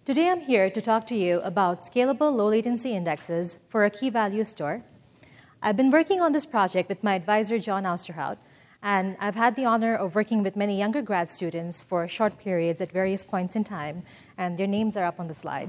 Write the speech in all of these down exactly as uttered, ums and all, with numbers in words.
Today I'm here to talk to you about scalable low-latency indexes for a key-value store. I've been working on this project with my advisor, John Ousterhout, and I've had the honor of working with many younger grad students for short periods at various points in time, and their names are up on the slide.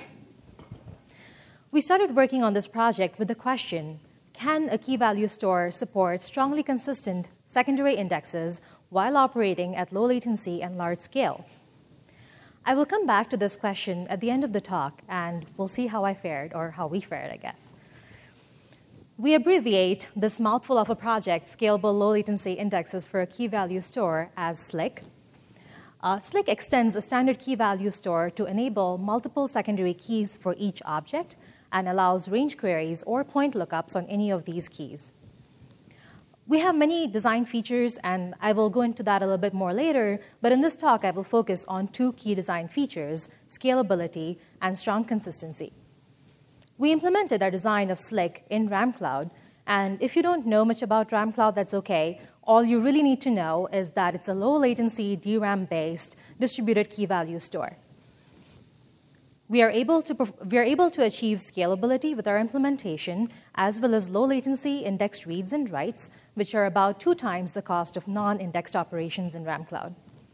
We started working on this project with the question, can a key-value store support strongly consistent secondary indexes while operating at low latency and large scale? I will come back to this question at the end of the talk, and we'll see how I fared, or how we fared, I guess. We abbreviate this mouthful of a project, Scalable Low Latency Indexes for a Key-Value Store, as SLIC. Uh, SLIC extends a standard key-value store to enable multiple secondary keys for each object and allows range queries or point lookups on any of these keys. We have many design features, and I will go into that a little bit more later, but in this talk, I will focus on two key design features, scalability and strong consistency. We implemented our design of SLIC in RamCloud, and if you don't know much about RamCloud, that's okay. All you really need to know is that it's a low-latency D RAM-based distributed key-value store. We are, able to, we are able to achieve scalability with our implementation, as well as low-latency indexed reads and writes, which are about two times the cost of non-indexed operations in RamCloud.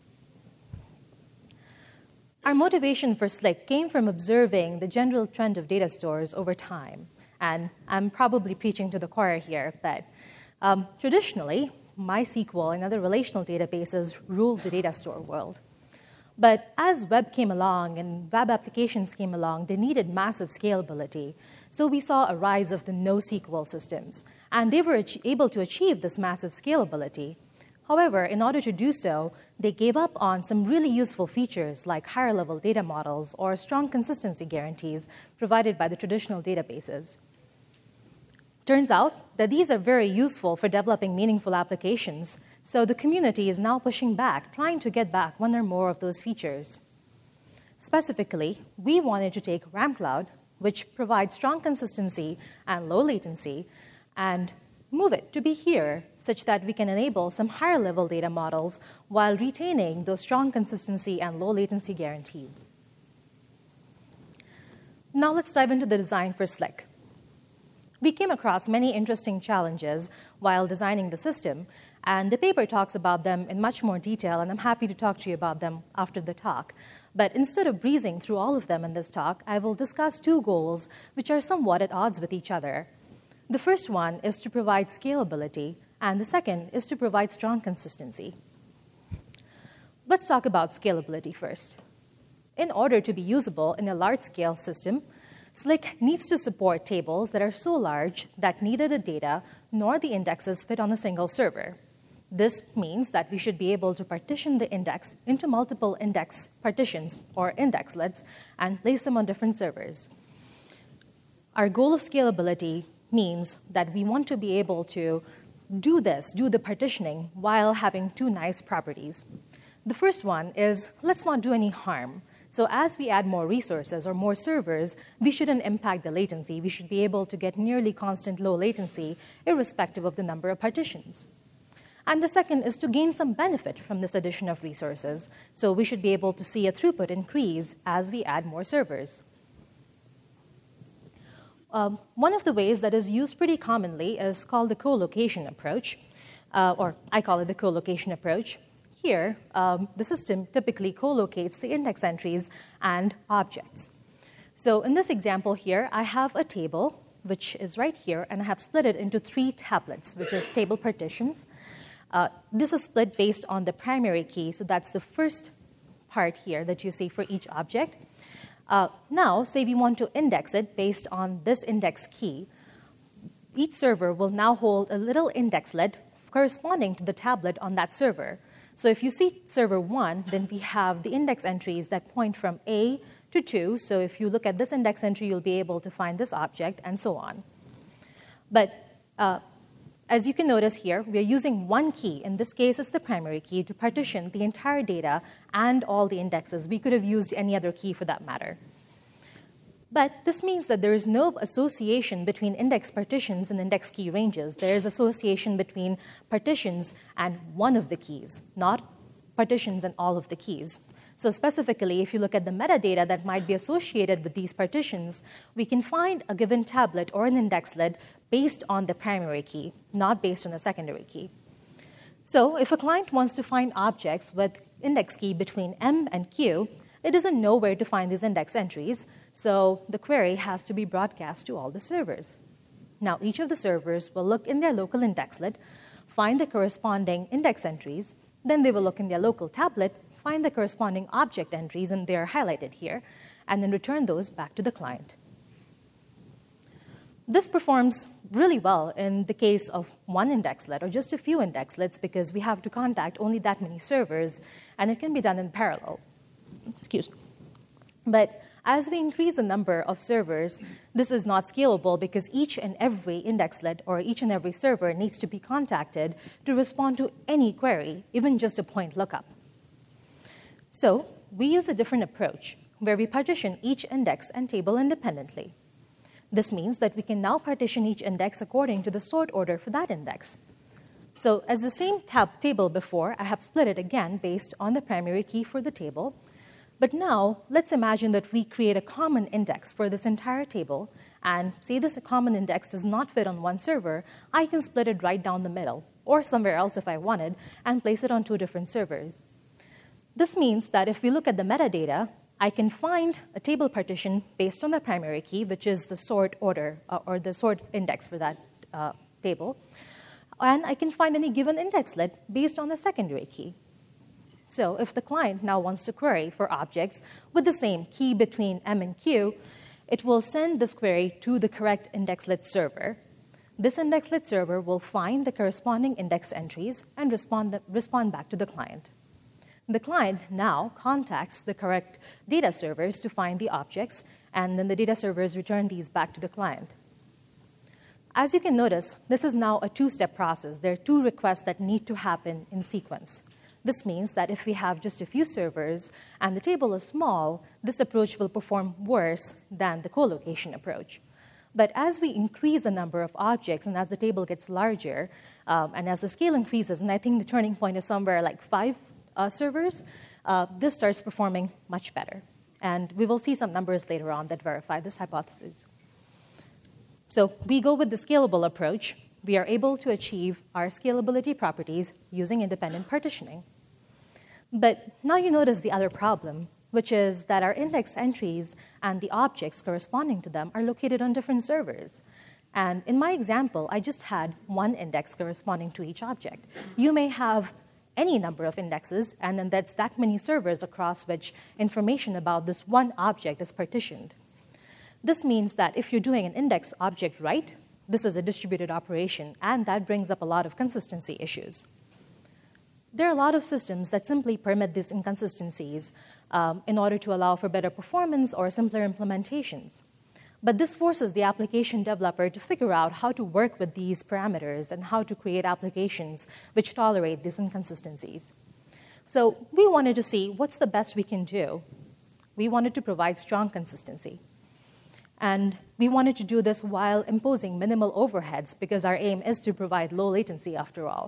Our motivation for SLIC came from observing the general trend of data stores over time. And I'm probably preaching to the choir here, but um, traditionally, MySQL and other relational databases ruled the data store world. But as web came along and web applications came along, they needed massive scalability. So we saw a rise of the NoSQL systems, and they were able to achieve this massive scalability. However, in order to do so, they gave up on some really useful features like higher-level data models or strong consistency guarantees provided by the traditional databases. Turns out that these are very useful for developing meaningful applications, so the community is now pushing back, trying to get back one or more of those features. Specifically, we wanted to take RamCloud, which provides strong consistency and low latency, and move it to be here such that we can enable some higher-level data models while retaining those strong consistency and low latency guarantees. Now let's dive into the design for SLIC. We came across many interesting challenges while designing the system, and the paper talks about them in much more detail, and I'm happy to talk to you about them after the talk. But instead of breezing through all of them in this talk, I will discuss two goals which are somewhat at odds with each other. The first one is to provide scalability, and the second is to provide strong consistency. Let's talk about scalability first. In order to be usable in a large-scale system, SLIC needs to support tables that are so large that neither the data nor the indexes fit on a single server. This means that we should be able to partition the index into multiple index partitions, or indexlets, and place them on different servers. Our goal of scalability means that we want to be able to do this, do the partitioning, while having two nice properties. The first one is, let's not do any harm. So as we add more resources or more servers, we shouldn't impact the latency. We should be able to get nearly constant low latency, irrespective of the number of partitions. And the second is to gain some benefit from this addition of resources. So we should be able to see a throughput increase as we add more servers. Um, one of the ways that is used pretty commonly is called the co-location approach, uh, or I call it the co-location approach. Here, um, the system typically co-locates the index entries and objects. So in this example here, I have a table, which is right here, and I have split it into three tablets, which is table partitions. Uh, this is split based on the primary key, so that's the first part here that you see for each object. Uh, now, say we want to index it based on this index key. Each server will now hold a little indexlet corresponding to the tablet on that server. So if you see server one, then we have the index entries that point from A to two. So if you look at this index entry, you'll be able to find this object, and so on. But uh, as you can notice here, we are using one key. In this case, it's the primary key to partition the entire data and all the indexes. We could have used any other key for that matter. But this means that there is no association between index partitions and index key ranges. There is association between partitions and one of the keys, not partitions and all of the keys. So specifically, if you look at the metadata that might be associated with these partitions, we can find a given tablet or an indexlet based on the primary key, not based on the secondary key. So if a client wants to find objects with index key between M and Q, it doesn't know where to find these index entries, so the query has to be broadcast to all the servers. Now, each of the servers will look in their local indexlet, find the corresponding index entries, then they will look in their local tablet, find the corresponding object entries, and they're highlighted here, and then return those back to the client. This performs really well in the case of one indexlet or just a few indexlets because we have to contact only that many servers, and it can be done in parallel. Excuse me. But as we increase the number of servers, this is not scalable because each and every indexlet or each and every server needs to be contacted to respond to any query, even just a point lookup. So we use a different approach where we partition each index and table independently. This means that we can now partition each index according to the sort order for that index. So as the same tab table before, I have split it again based on the primary key for the table. But now let's imagine that we create a common index for this entire table, and say this common index does not fit on one server, I can split it right down the middle, or somewhere else if I wanted, and place it on two different servers. This means that if we look at the metadata, I can find a table partition based on the primary key, which is the sort order, uh, or the sort index for that uh, table. And I can find any given indexlet based on the secondary key. So if the client now wants to query for objects with the same key between M and Q, it will send this query to the correct indexlet server. This indexlet server will find the corresponding index entries and respond, the, respond back to the client. The client now contacts the correct data servers to find the objects, and then the data servers return these back to the client. As you can notice, this is now a two-step process. There are two requests that need to happen in sequence. This means that if we have just a few servers and the table is small, this approach will perform worse than the co-location approach. But as we increase the number of objects and as the table gets larger, um, and as the scale increases, and I think the turning point is somewhere like five uh, servers, uh, this starts performing much better. And we will see some numbers later on that verify this hypothesis. So we go with the scalable approach. We are able to achieve our scalability properties using independent partitioning. But now you notice the other problem, which is that our index entries and the objects corresponding to them are located on different servers. And in my example, I just had one index corresponding to each object. You may have any number of indexes, and then that's that many servers across which information about this one object is partitioned. This means that if you're doing an index object write, this is a distributed operation, and that brings up a lot of consistency issues. There are a lot of systems that simply permit these inconsistencies um, in order to allow for better performance or simpler implementations. But this forces the application developer to figure out how to work with these parameters and how to create applications which tolerate these inconsistencies. So we wanted to see what's the best we can do. We wanted to provide strong consistency. And we wanted to do this while imposing minimal overheads because our aim is to provide low latency after all.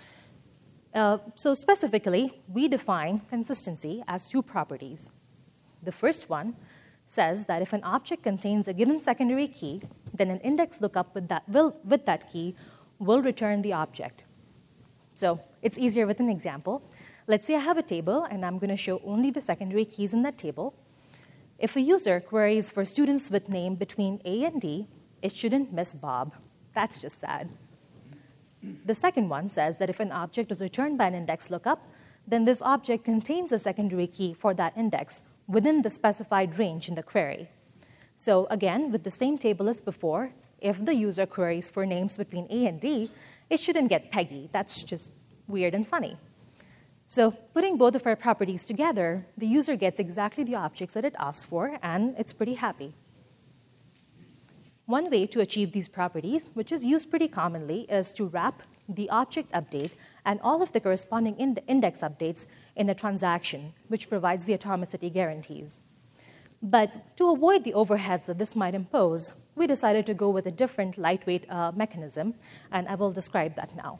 Uh, so specifically, we define consistency as two properties. The first one says that if an object contains a given secondary key, then an index lookup with that, will, with that key will return the object. So it's easier with an example. Let's say I have a table, and I'm going to show only the secondary keys in that table. If a user queries for students with name between A and D, it shouldn't miss Bob. That's just sad. The second one says that if an object is returned by an index lookup, then this object contains a secondary key for that index within the specified range in the query. So again, with the same table as before, if the user queries for names between A and D, it shouldn't get Peggy. That's just weird and funny. So putting both of our properties together, the user gets exactly the objects that it asks for, and it's pretty happy. One way to achieve these properties, which is used pretty commonly, is to wrap the object update and all of the corresponding ind- index updates in a transaction, which provides the atomicity guarantees. But to avoid the overheads that this might impose, we decided to go with a different lightweight uh, mechanism, and I will describe that now.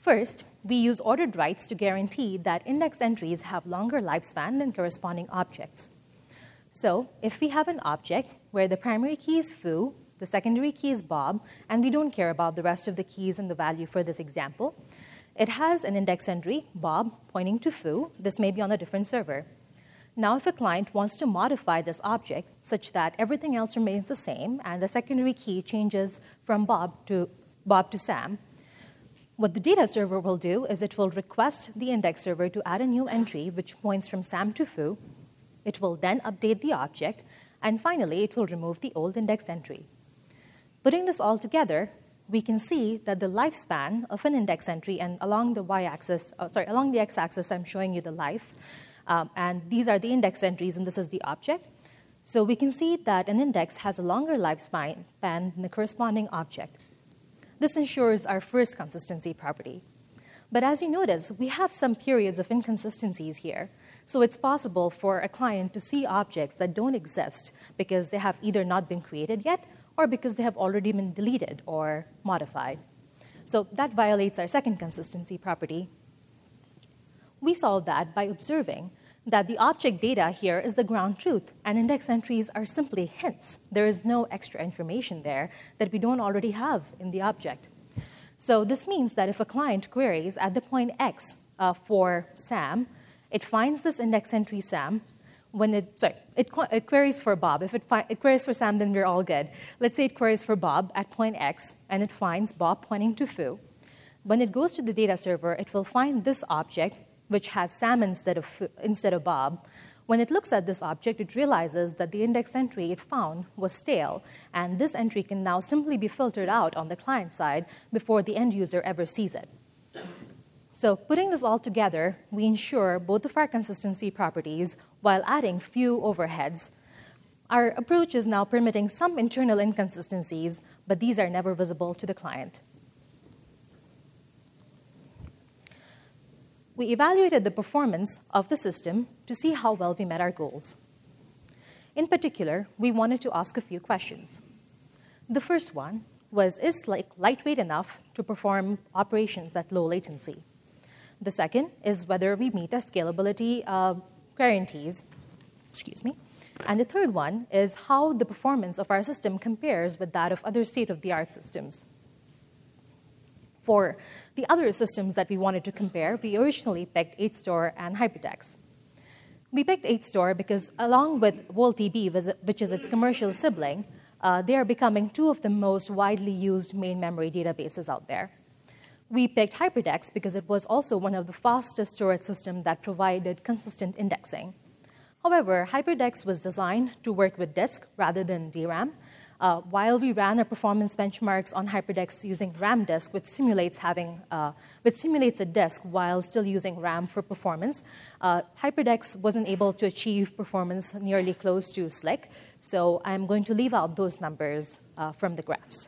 First, we use ordered writes to guarantee that index entries have longer lifespan than corresponding objects. So if we have an object where the primary key is foo, the secondary key is bob, and we don't care about the rest of the keys and the value for this example, it has an index entry, bob, pointing to foo. This may be on a different server. Now, if a client wants to modify this object such that everything else remains the same and the secondary key changes from Bob to, Bob to Sam, what the data server will do is it will request the index server to add a new entry which points from Sam to foo. It will then update the object, and finally, it will remove the old index entry. Putting this all together, we can see that the lifespan of an index entry, and along the y-axis, oh, sorry, along the x-axis, I'm showing you the life. Um, and these are the index entries, and this is the object. So we can see that an index has a longer lifespan than the corresponding object. This ensures our first consistency property. But as you notice, we have some periods of inconsistencies here. So it's possible for a client to see objects that don't exist because they have either not been created yet or because they have already been deleted or modified. So that violates our second consistency property. We solve that by observing that the object data here is the ground truth, and index entries are simply hints. There is no extra information there that we don't already have in the object. So this means that if a client queries at the point X uh, for Sam, it finds this index entry Sam. When it, sorry, it, it queries for Bob. If it, fi- it queries for Sam, then we're all good. Let's say it queries for Bob at point X, and it finds Bob pointing to foo. When it goes to the data server, it will find this object, which has Sam instead of, instead of Bob. When it looks at this object, it realizes that the index entry it found was stale, and this entry can now simply be filtered out on the client side before the end user ever sees it. So putting this all together, we ensure both of our consistency properties while adding few overheads. Our approach is now permitting some internal inconsistencies, but these are never visible to the client. We evaluated the performance of the system to see how well we met our goals. In particular, we wanted to ask a few questions. The first one was, is Slick lightweight enough to perform operations at low latency? The second is whether we meet our scalability uh, guarantees. Excuse me. And the third one is how the performance of our system compares with that of other state-of-the-art systems. For the other systems that we wanted to compare, we originally picked eight store and HyperText. We picked eight store because along with VoltDB, which is its commercial sibling, uh, they are becoming two of the most widely used main memory databases out there. We picked HyperText because it was also one of the fastest storage systems that provided consistent indexing. However, HyperText was designed to work with disk rather than D RAM. Uh, while we ran our performance benchmarks on HyperText using RAM disk, which simulates having, uh, which simulates a disk while still using RAM for performance, uh, HyperText wasn't able to achieve performance nearly close to Slick. So I'm going to leave out those numbers uh, from the graphs.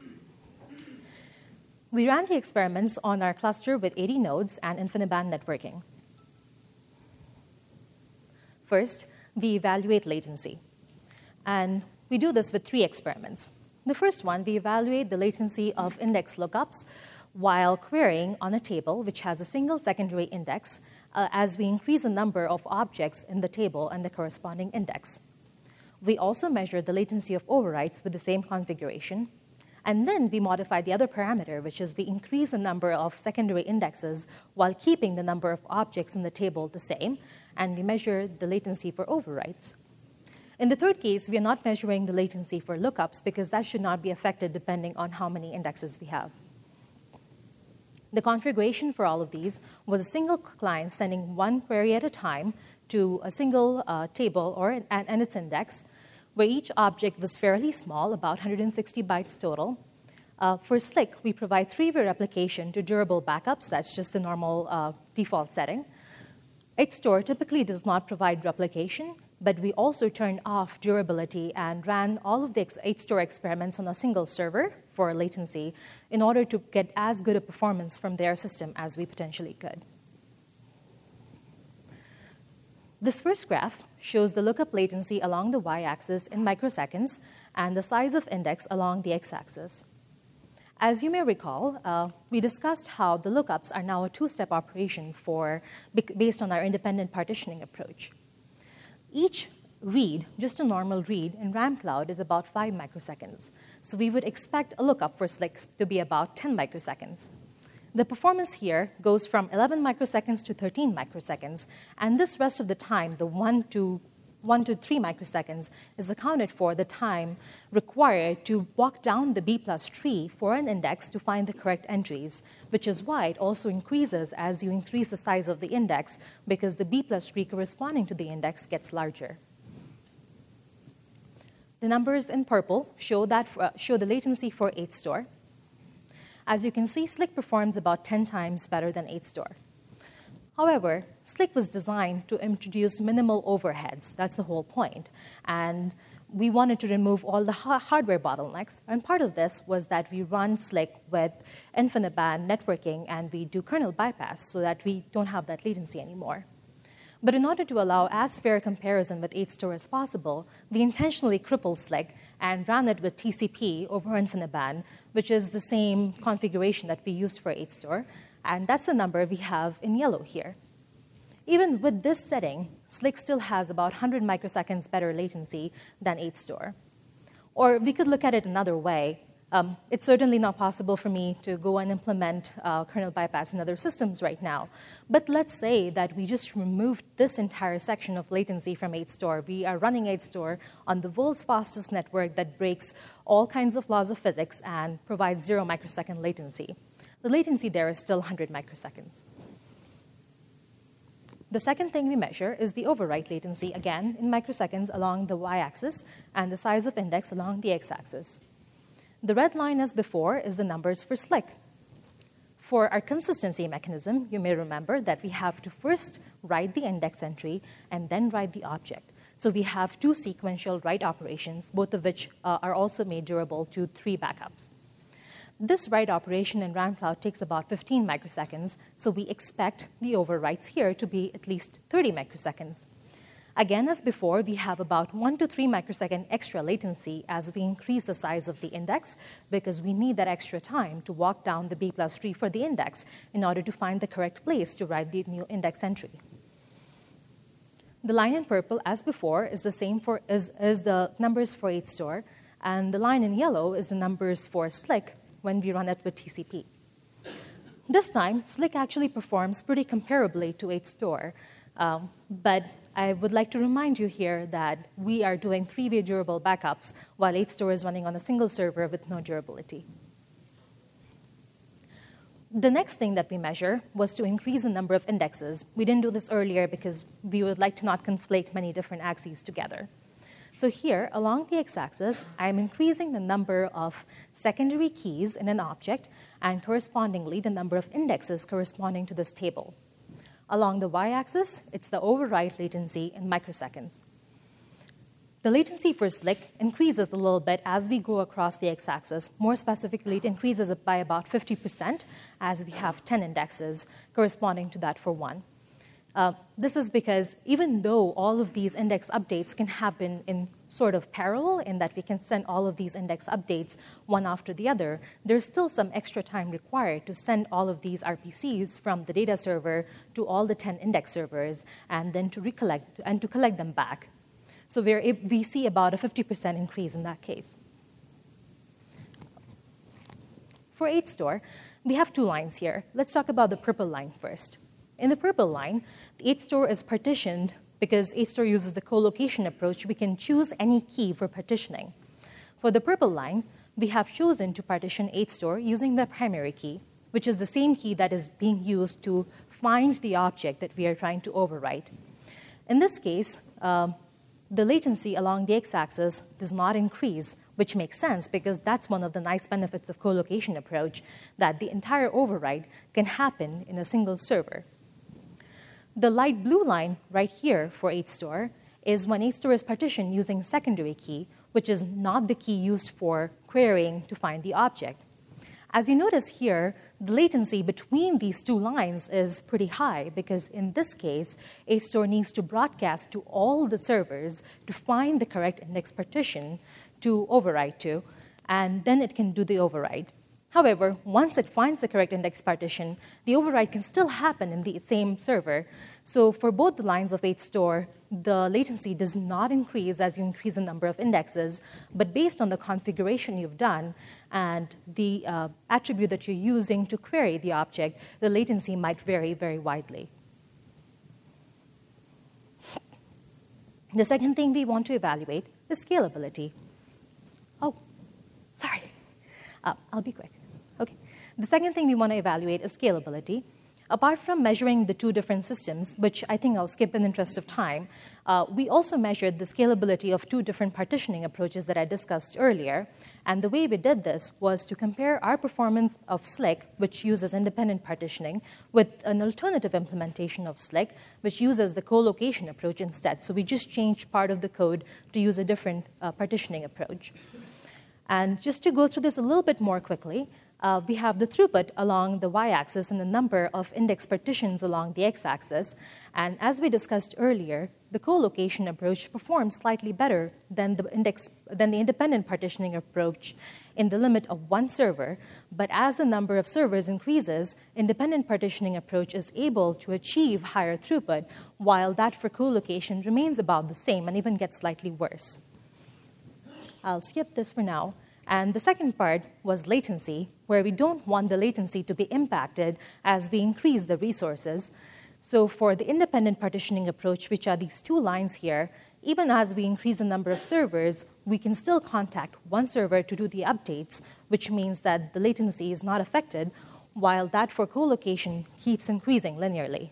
We ran the experiments on our cluster with eighty nodes and InfiniBand networking. First, we evaluate latency. And we do this with three experiments. The first one, we evaluate the latency of index lookups while querying on a table which has a single secondary index uh, as we increase the number of objects in the table and the corresponding index. We also measure the latency of overwrites with the same configuration. And then we modify the other parameter, which is we increase the number of secondary indexes while keeping the number of objects in the table the same, and we measure the latency for overwrites. In the third case, we are not measuring the latency for lookups because that should not be affected depending on how many indexes we have. The configuration for all of these was a single client sending one query at a time to a single uh, table or and, and its index, where each object was fairly small, about one hundred sixty bytes total. Uh, for Slick, we provide three-way replication to durable backups. That's just the normal uh, default setting. eight store typically does not provide replication, but we also turned off durability and ran all of the eight store experiments on a single server for latency in order to get as good a performance from their system as we potentially could. This first graph shows the lookup latency along the y-axis in microseconds and the size of index along the x-axis. As you may recall, uh, we discussed how the lookups are now a two-step operation for, based on our independent partitioning approach. Each read, just a normal read in RamCloud, is about five microseconds. So we would expect a lookup for SLIC to be about ten microseconds. The performance here goes from eleven microseconds to thirteen microseconds, and this rest of the time, the one to one to three microseconds, is accounted for the time required to walk down the B plus tree for an index to find the correct entries, which is why it also increases as you increase the size of the index, because the B plus tree corresponding to the index gets larger. The numbers in purple show, that, uh, show the latency for eight store. As you can see, SLIC performs about ten times better than eight store. However, SLIC was designed to introduce minimal overheads. That's the whole point. And we wanted to remove all the ha hardware bottlenecks. And part of this was that we run SLIC with InfiniBand networking, and we do kernel bypass so that we don't have that latency anymore. But in order to allow as fair comparison with eight store as possible, we intentionally crippled SLIC and ran it with T C P over InfiniBand, which is the same configuration that we used for eight store, and that's the number we have in yellow here. Even with this setting, SLIC still has about one hundred microseconds better latency than eight store. Or we could look at it another way. Um, it's certainly not possible for me to go and implement uh, kernel bypass in other systems right now. But let's say that we just removed this entire section of latency from eight store. We are running eight store on the world's fastest network that breaks all kinds of laws of physics and provides zero microsecond latency. The latency there is still one hundred microseconds. The second thing we measure is the overwrite latency, again, in microseconds along the y-axis and the size of index along the x-axis. The red line, as before, is the numbers for SLIC. For our consistency mechanism, you may remember that we have to first write the index entry and then write the object. So we have two sequential write operations, both of which uh, are also made durable to three backups. This write operation in RamCloud takes about fifteen microseconds, so we expect the overwrites here to be at least thirty microseconds. Again, as before, we have about one to three microsecond extra latency as we increase the size of the index, because we need that extra time to walk down the B plus tree for the index in order to find the correct place to write the new index entry. The line in purple, as before, is the same for is, is the numbers for eight store, and the line in yellow is the numbers for SLIC when we run it with T C P. This time, SLIC actually performs pretty comparably to eight store, um, but I would like to remind you here that we are doing three-way durable backups while eight store is running on a single server with no durability. The next thing that we measure was to increase the number of indexes. We didn't do this earlier because we would like to not conflate many different axes together. So here, along the x-axis, I'm increasing the number of secondary keys in an object and correspondingly the number of indexes corresponding to this table. Along the y-axis, it's the overwrite latency in microseconds. The latency for SLIC increases a little bit as we go across the x-axis. More specifically, it increases by about fifty percent as we have ten indexes corresponding to that for one. Uh, this is because even though all of these index updates can happen in sort of parallel, in that we can send all of these index updates one after the other, there's still some extra time required to send all of these R P Cs from the data server to all the ten index servers, and then to recollect and to collect them back. So we're, we see about a fifty percent increase in that case. For eight store, we have two lines here. Let's talk about the purple line first. In the purple line, the eight store is partitioned because eight store uses the co-location approach. We can choose any key for partitioning. For the purple line, we have chosen to partition eight store using the primary key, which is the same key that is being used to find the object that we are trying to overwrite. In this case, um, the latency along the x-axis does not increase, which makes sense because that's one of the nice benefits of co-location approach, that the entire override can happen in a single server. The light blue line right here for eight store is when eight store is partitioned using secondary key, which is not the key used for querying to find the object. As you notice here, the latency between these two lines is pretty high because in this case, eight store needs to broadcast to all the servers to find the correct index partition to override to, and then it can do the override. However, once it finds the correct index partition, the override can still happen in the same server. So for both the lines of eight store, the latency does not increase as you increase the number of indexes, but based on the configuration you've done and the uh, attribute that you're using to query the object, the latency might vary very widely. The second thing we want to evaluate is scalability. Oh, sorry. Uh, I'll be quick. Okay. The second thing we want to evaluate is scalability. Apart from measuring the two different systems, which I think I'll skip in the interest of time, uh, we also measured the scalability of two different partitioning approaches that I discussed earlier. And the way we did this was to compare our performance of Slick, which uses independent partitioning, with an alternative implementation of Slick, which uses the co-location approach instead. So we just changed part of the code to use a different uh, partitioning approach. And just to go through this a little bit more quickly, Uh, we have the throughput along the y-axis and the number of index partitions along the x-axis. And as we discussed earlier, the co-location approach performs slightly better than the, index, than the independent partitioning approach in the limit of one server. But as the number of servers increases, independent partitioning approach is able to achieve higher throughput, while that for co-location remains about the same and even gets slightly worse. I'll skip this for now. And the second part was latency, where we don't want the latency to be impacted as we increase the resources. So for the independent partitioning approach, which are these two lines here, even as we increase the number of servers, we can still contact one server to do the updates, which means that the latency is not affected, while that for co-location keeps increasing linearly.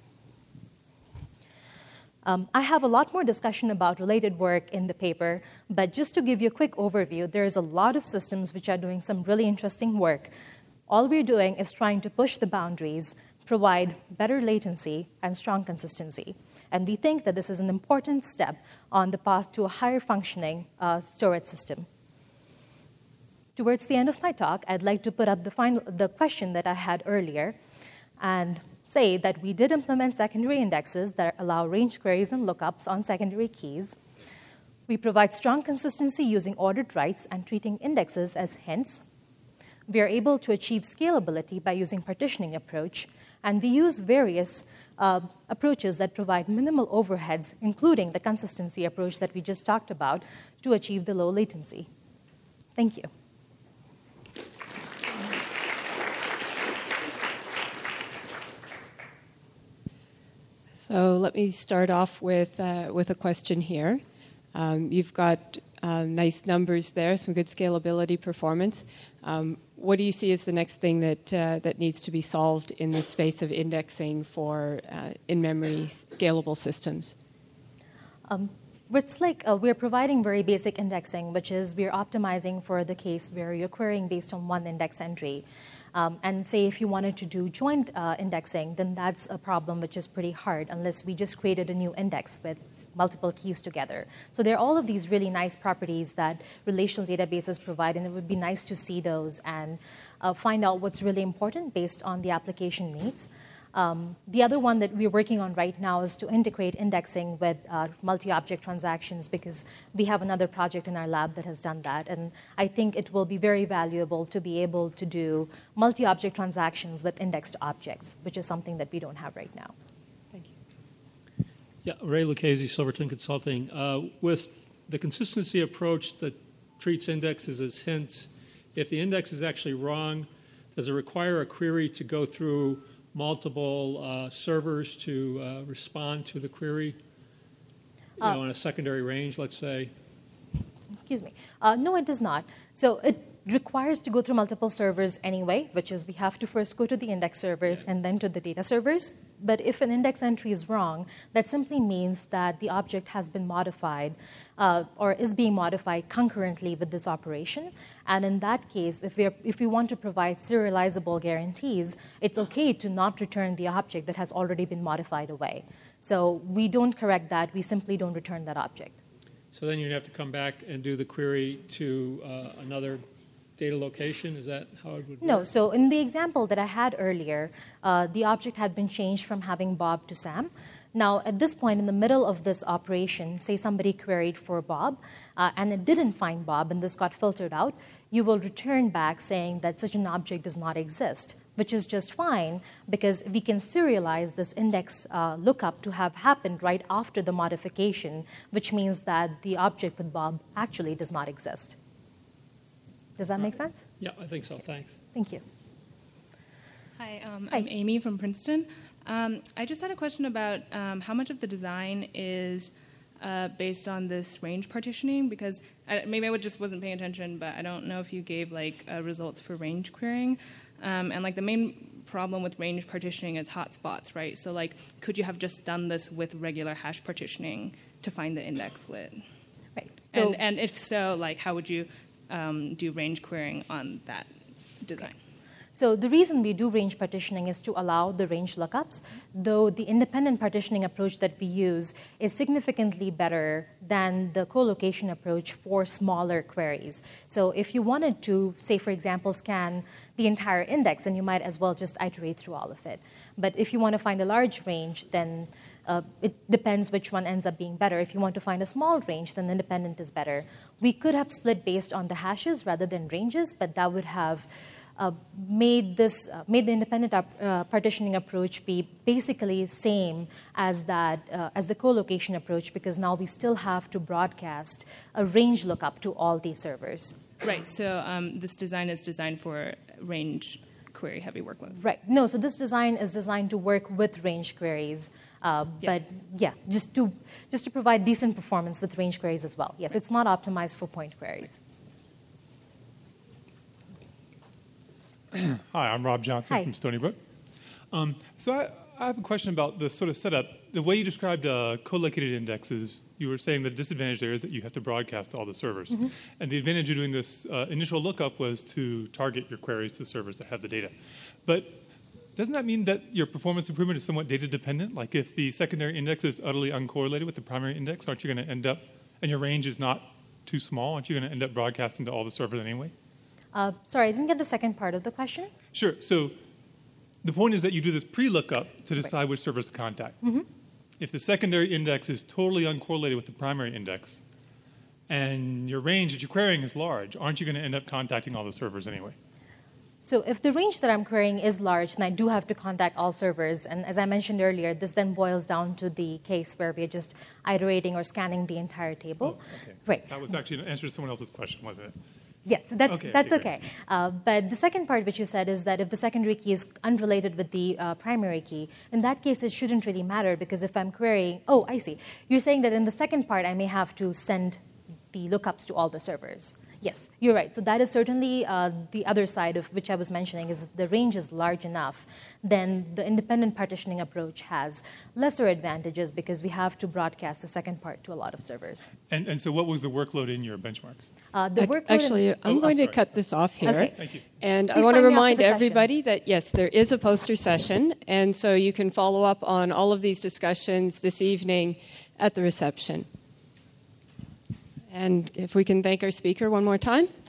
Um, I have a lot more discussion about related work in the paper, but just to give you a quick overview, there's a lot of systems which are doing some really interesting work. All we're doing is trying to push the boundaries, provide better latency, and strong consistency. And we think that this is an important step on the path to a higher functioning uh, storage system. Towards the end of my talk, I'd like to put up the, final, the question that I had earlier, and say that we did implement secondary indexes that allow range queries and lookups on secondary keys. We provide strong consistency using ordered writes and treating indexes as hints. We are able to achieve scalability by using partitioning approach, and we use various uh, approaches that provide minimal overheads, including the consistency approach that we just talked about, to achieve the low latency. Thank you. So let me start off with, uh, with a question here. Um, you've got uh, nice numbers there, some good scalability performance. Um, what do you see as the next thing that, uh, that needs to be solved in the space of indexing for uh, in-memory scalable systems? Um, with Slick, uh, we're providing very basic indexing, which is we're optimizing for the case where you're querying based on one index entry. Um, and say if you wanted to do joint uh, indexing, then that's a problem which is pretty hard unless we just created a new index with multiple keys together. So there are all of these really nice properties that relational databases provide, and it would be nice to see those and uh, find out what's really important based on the application needs. Um, the other one that we're working on right now is to integrate indexing with uh, multi-object transactions, because we have another project in our lab that has done that. And I think it will be very valuable to be able to do multi-object transactions with indexed objects, which is something that we don't have right now. Thank you. Yeah, Ray Lucchese, Silverton Consulting. Uh, with the consistency approach that treats indexes as hints, if the index is actually wrong, does it require a query to go through multiple uh, servers to uh, respond to the query, you uh, know, on a secondary range, let's say? Excuse me. Uh, no, it does not. So it requires to go through multiple servers anyway, which is we have to first go to the index servers and then to the data servers. But if an index entry is wrong, that simply means that the object has been modified uh, or is being modified concurrently with this operation. And in that case, if, we're, if we want to provide serializable guarantees, it's okay to not return the object that has already been modified away. So we don't correct that. We simply don't return that object. So then you'd have to come back and do the query to uh, another data location? Is that how it would work? No. So in the example that I had earlier, uh, the object had been changed from having Bob to Sam. Now, at this point, in the middle of this operation, say somebody queried for Bob, uh, and it didn't find Bob, and this got filtered out, you will return back saying that such an object does not exist, which is just fine, because we can serialize this index uh, lookup to have happened right after the modification, which means that the object with Bob actually does not exist. Does that make sense? Yeah, I think so. Thanks. Thank you. Hi, um, Hi. I'm Amy from Princeton. Um, I just had a question about um, how much of the design is uh, based on this range partitioning, because I, maybe I just wasn't paying attention, but I don't know if you gave like uh, results for range querying. Um, and like the main problem with range partitioning is hotspots, right? So like, could you have just done this with regular hash partitioning to find the index lit? Right. So, and, and if so, like, how would you um, do range querying on that design? Okay. So the reason we do range partitioning is to allow the range lookups, though the independent partitioning approach that we use is significantly better than the co-location approach for smaller queries. So if you wanted to, say, for example, scan the entire index, then you might as well just iterate through all of it. But if you want to find a large range, then uh, it depends which one ends up being better. If you want to find a small range, then independent is better. We could have split based on the hashes rather than ranges, but that would have Uh, made this uh, made the independent up, uh, partitioning approach be basically same as that uh, as the co-location approach, because now we still have to broadcast a range lookup to all these servers. Right. So um, this design is designed for range query heavy workloads. Right. No. So this design is designed to work with range queries, uh, Yes. but yeah, just to just to provide decent performance with range queries as well. Yes, Right. it's not optimized for point queries. Hi, I'm Rob Johnson Hi. from Stony Brook. Um, so I, I have a question about the sort of setup. The way you described uh, co-located indexes, you were saying the disadvantage there is that you have to broadcast to all the servers. Mm-hmm. And the advantage of doing this uh, initial lookup was to target your queries to servers that have the data. But doesn't that mean that your performance improvement is somewhat data dependent? Like if the secondary index is utterly uncorrelated with the primary index, aren't you going to end up, and your range is not too small, aren't you going to end up broadcasting to all the servers anyway? Uh, sorry, I didn't get the second part of the question. Sure. So the point is that you do this pre-lookup to decide right. which servers to contact. Mm-hmm. If the secondary index is totally uncorrelated with the primary index, and your range that you're querying is large, aren't you going to end up contacting all the servers anyway? So if the range that I'm querying is large, then I do have to contact all servers. And as I mentioned earlier, this then boils down to the case where we're just iterating or scanning the entire table. Oh, okay. Right. That was actually an answer to someone else's question, wasn't it? Yes, that's okay, that's okay. okay. Uh, but the second part which you said is that if the secondary key is unrelated with the uh, primary key, in that case it shouldn't really matter, because if I'm querying, oh, I see. You're saying that in the second part I may have to send the lookups to all the servers. Yes, you're right. So that is certainly uh, the other side of which I was mentioning, is if the range is large enough, then the independent partitioning approach has lesser advantages, because we have to broadcast the second part to a lot of servers. And, and so what was the workload in your benchmarks? Uh, the workload Actually, in, I'm oh, going I'm to cut this off here. Okay. Thank you. And Please I want to sign me after remind the session. everybody that, yes, there is a poster session, and so you can follow up on all of these discussions this evening at the reception. And if we can thank our speaker one more time.